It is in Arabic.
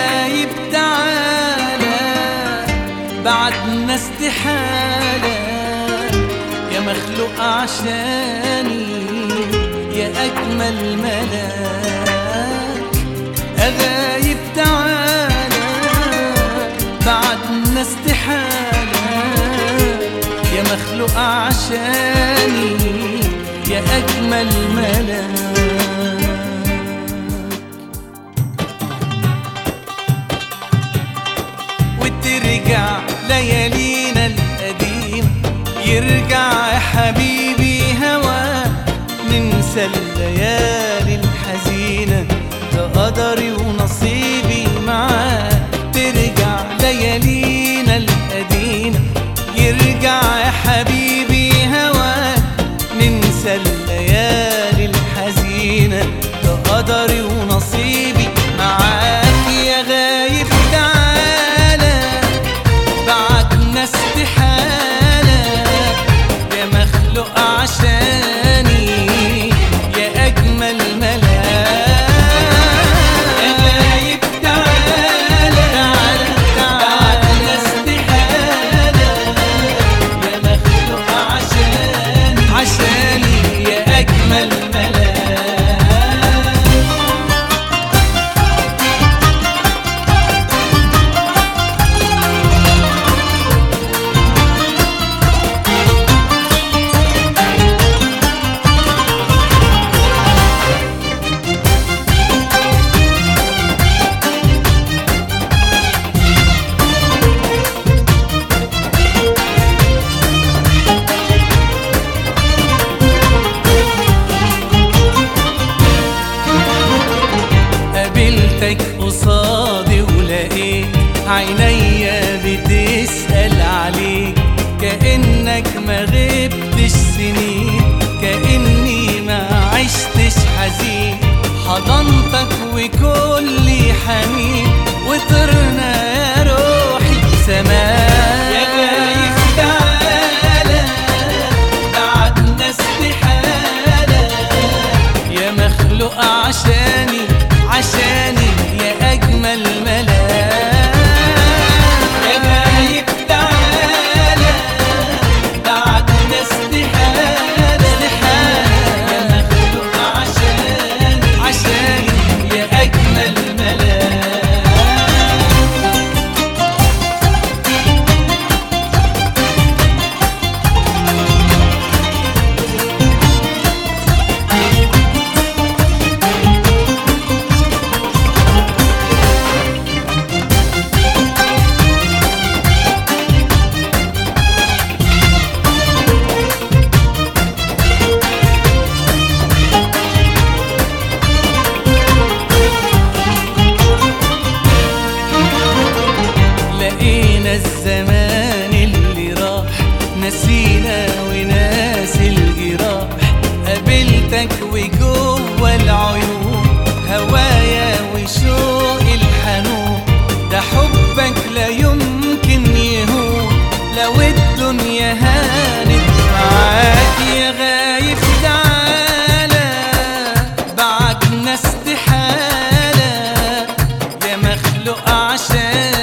غايب تعالى بعدنا استحالة، يا مخلوق عشاني يا أجمل ملاك. غايب تعالى بعدنا استحالة، يا مخلوق عشاني يا أجمل ملاك. وترجع ليالينا القديم، يرجع يا حبيبي هواك، ننسى الليالي الحزينة، ده قدري ونصيبي معاك. ترجع ليالينا القديمة، يرجع يا حبيبي هواك، ننسى الليالي الحزينة، ده قدري ونصيبي معاك. يا غايب تعالى بعدنا استحالة، يا مخلوق عشاني يا أجمل ملاك. يا غايب تعالى بعدنا استحالة، يا مخلوق عشاني يا أجمل ملاك. قابلتك قصادي ولقيت عينيا بتسأل عليك، كأنك ما غبتش سنين، كأني ما عشتش حزين. حضنتك وكل حنين، وطرنا يا روحي سماك. يا غايب تعالى بعدنا استحالة، يا مخلوق عشاني يا أجمل ملاك. يا غايب تعالى بعدنا استحالة، يا مخلوق عشاني يا أجمل ملاك. لقينا الزمان اللي راح، نسينا وناسي الجراح. قابلتك وجوه العيون هوايا وشوق الحنون، ده حبك لا يمكن يهون لو الدنيا هانت معاك. يا غايب تعالى بعدنا استحالة، يا مخلوق عشان